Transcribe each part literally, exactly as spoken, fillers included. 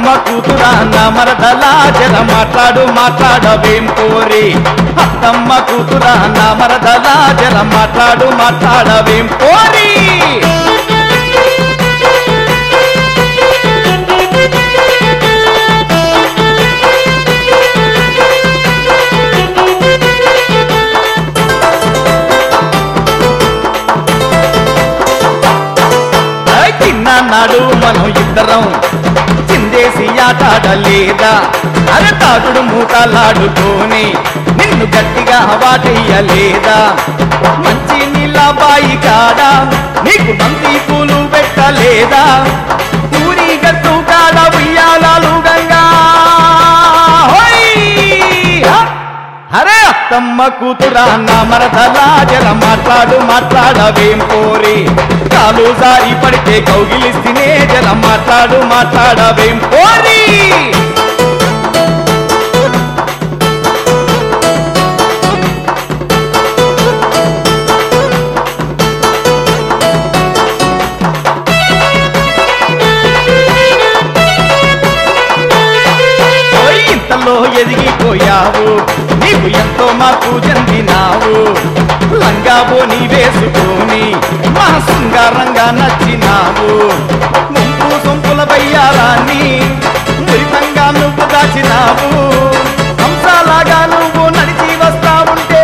కూతురా నా మరదలా జర మాట్లాడు మాట్లాడవేం పోరి అత్తమ్మ కూతురా నా మరదలా జర మాట్లాడు మాట్లాడవేం పోరి నాడు మనం ఇద్దరం చిందేసి ఆటాడలేదా అరే తాగుడు మూటలాడుకొని నిన్ను గట్టిగా వాటేయలేదా మంచి నీళ్ళ బాయి కాడ నీకు బంతి పూలు పెట్టలేదా ఊరి గట్టు కాడ ఉయ్యాలాలు గంగా అరే అత్తమ్మ కూతురా నా మరదలా జర మాట్లాడు మాట్లాడవేం పోరి కాలు జారి పడితే కౌగిలిస్తేనే జర మాట్లాడు మాట్లాడవేం పోరి ఇంతలో ఎదిగిపోయావు నీకు ఎంతో మార్పు చెందినావు లంగాబో నీ వేసుకొని మా శృంగారంగా నచ్చినావు ముంపు సొంపుల బయ్యారాన్ని మురితంగా నువ్వు దాచినావు హంసాలాగా నువ్వు నడిచి వస్తా ఉంటే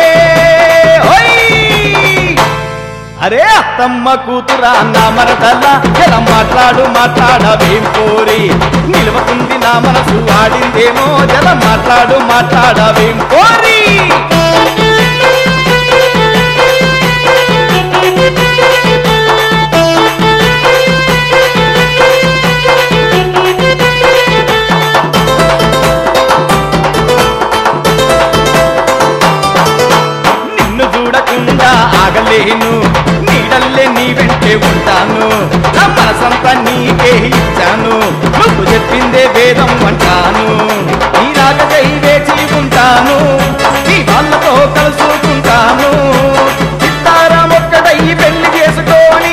అరే అత్తమ్మ కూతురా నా మరదలా ఎలా మాట్లాడు మాట్లాడవేం పోరి నిలవకుంది నా మనసు ఆడిందేమో జల మాట్లాడు మాట్లాడవేం పోరి నిన్ను చూడకుండా ఆగలేను నీడల్లే నీ వెంటే ఉంటాను నా మనసంతా నీకే ఇచ్చాను నువ్వు చెప్పిందే వేదం అంటాను నీ రాకై వేచి ఉంటాను నీ వాళ్ళతో కలుసుకుంటాను చిత్తారం ఒక్కడై పెళ్లి చేసుకొని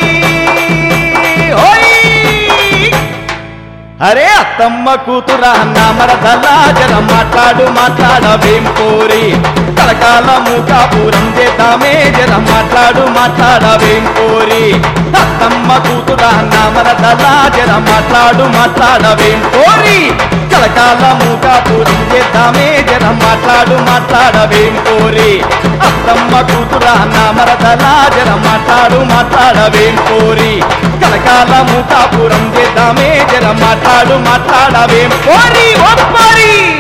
అరే అత్తమ్మ కూతురా నా మరదలా జర మాట్లాడు మాట్లాడవేం పోరి కలకాలము కాపురం చేద్దామే జర మాట్లాడు మాట్లాడవేం పోరి అత్తమ్మ కూతురా నా మరదలా జర మాట్లాడు మాట్లాడవేం పోరి కలకాలము కాపురం చేద్దామే జర మాట్లాడు మాట్లాడవేం పోరి అత్తమ్మ కూతురా నా మరదలా జర మాట్లాడు మాట్లాడవేం పోరి కలకాలము కాపురం చేద్దామే జర మాట్లాడు మాట్లాడవేం పోరి ఒప్పరి